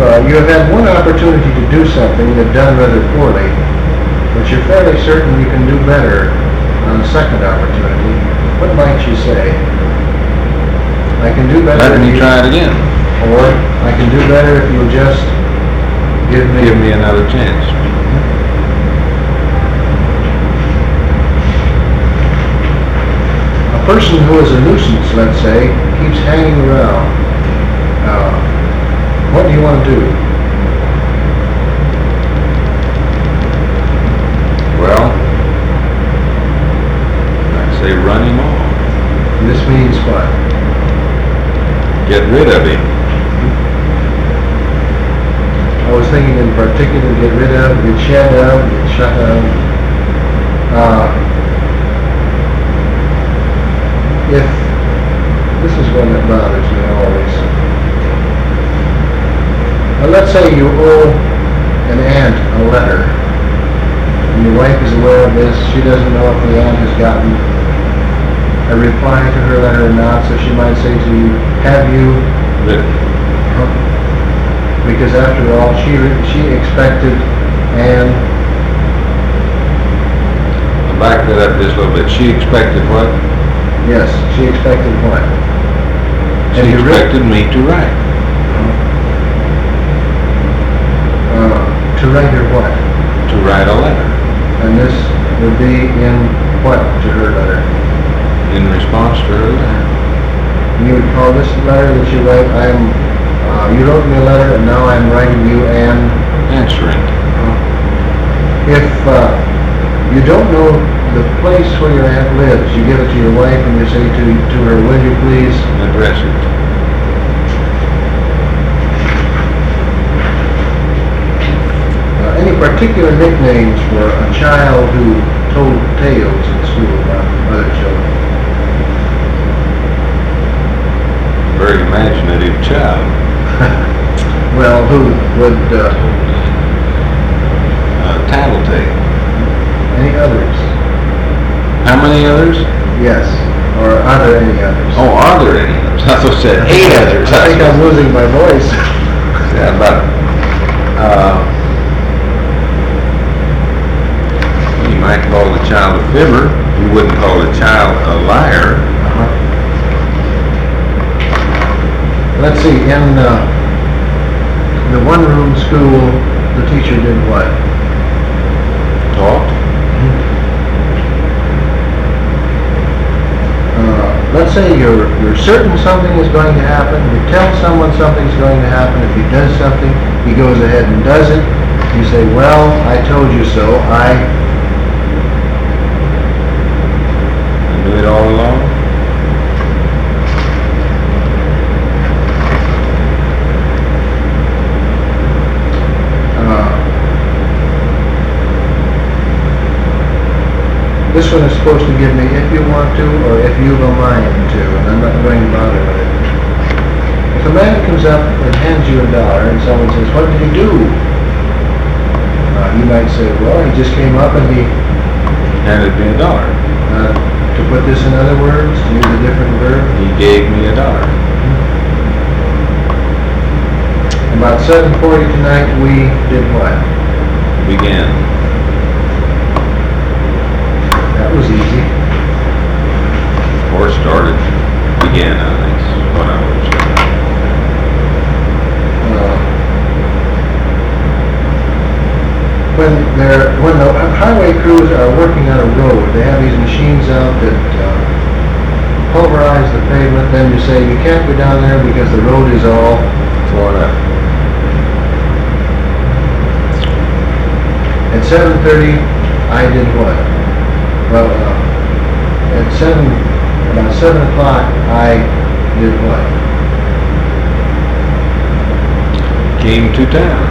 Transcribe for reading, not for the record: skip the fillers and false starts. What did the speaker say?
you have had one opportunity to do something and have done rather poorly, but you're fairly certain you can do better on the second opportunity, what might you say? I can do better. Let me try it again. Or I can do better if you'll just give me another chance. A person who is a nuisance, let's say, keeps hanging around. What do you want to do? Well, I'd say run him off. This means what? Get rid of him. I was thinking in particular, get rid of, get shed of, get shut of. If this is one that bothers me always. Let's say you owe an aunt a letter, and your wife is aware of this. She doesn't know if the aunt has gotten a reply to her letter or not, so she might say to you, have you Written. Because after all, she expected, and I'll back that up just a little bit. She expected what? yes, she expected what? She expected me to write. To write her what? To write a letter. And this would be in what to her letter? In response to her letter. And you would call this letter that you write, you wrote me a letter and now I'm writing you an Answering. If you don't know the place where your aunt lives, you give it to your wife and you say to her, will you please Address it. any particular nicknames for a child who told tales in school about other children? Very imaginative child. Well, who would, Tattletale. any others? How many others? Yes. Or are there any others? Oh, are there any others? I thought you said 8 others. I think I'm losing my voice. Yeah, but, you might call the child a fibber. You wouldn't call the child a liar. Let's see, in the one-room school, the teacher did what? Taught. Let's say you're certain something is going to happen. You tell someone something's going to happen. If he does something, he goes ahead and does it. You say, well, I told you so. I knew it all along. This one is supposed to give me if you want to or if you've a mind to, and I'm not going to bother with it. If a man comes up and hands you $1 and someone says, what did he do? You might say, well, he just came up and he Handed me $1. to put this in other words, to use a different verb, He gave me $1. about 7:40 tonight we did what? Began. That was easy. Or started. Began, I think, is what I would say. When the highway crews are working on a road, they have these machines out that pulverize the pavement, then you say you can't go down there because the road is all Torn up. At 7:30, I did what? Well, at about 7 o'clock, I did what? Came to town.